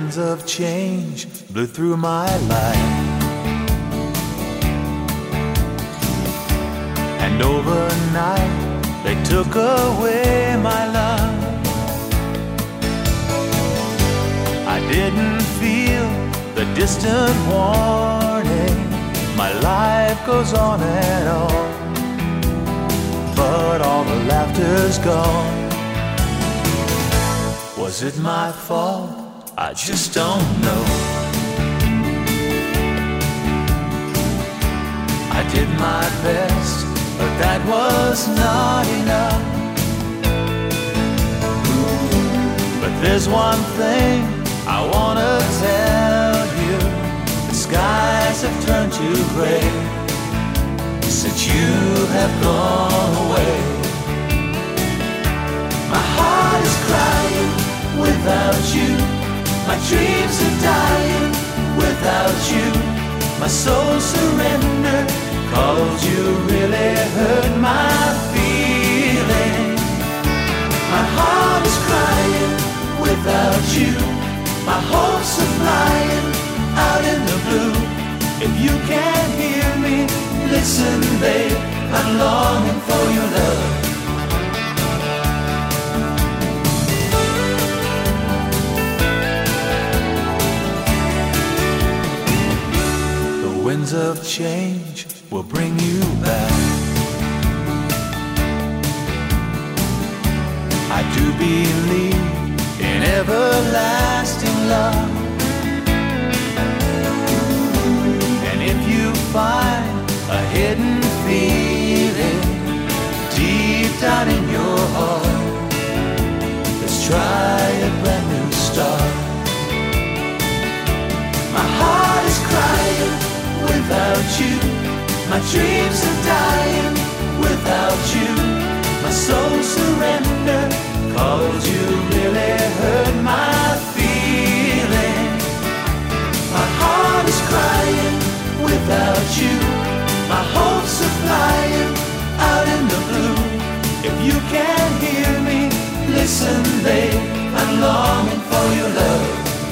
winds of change blew through my life, and overnight they took away my love. I didn't feel the distant warning, my life goes on and on, but all the laughter's gone. Was it my fault? I just don't know. I did my best, but that was not enough. But there's one thing I wanna tell you: the skies have turned to gray since you have gone away. My heart is crying without you, my dreams are dying without you. My soul surrendered 'cause you really hurt my feelings. My heart is crying without you, my hopes are flying out in the blue. If you can't hear me, listen, babe, I'm longing for your love. The winds of change will bring you back. I do believe in everlasting love, and if you find a hidden feeling deep down in your heart, let's try a brand new start. My heart is crying without you, my dreams are dying without you. My soul surrendered 'cause you really hurt my feelings. My heart is crying without you, my hopes are flying out in the blue. If you can't hear me, listen, babe, I'm longing for your love.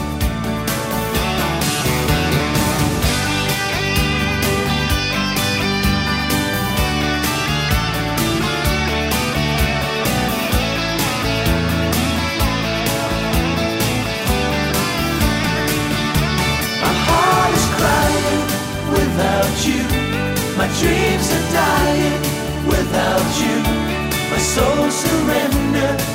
My dreams are dying without you. My soul surrendered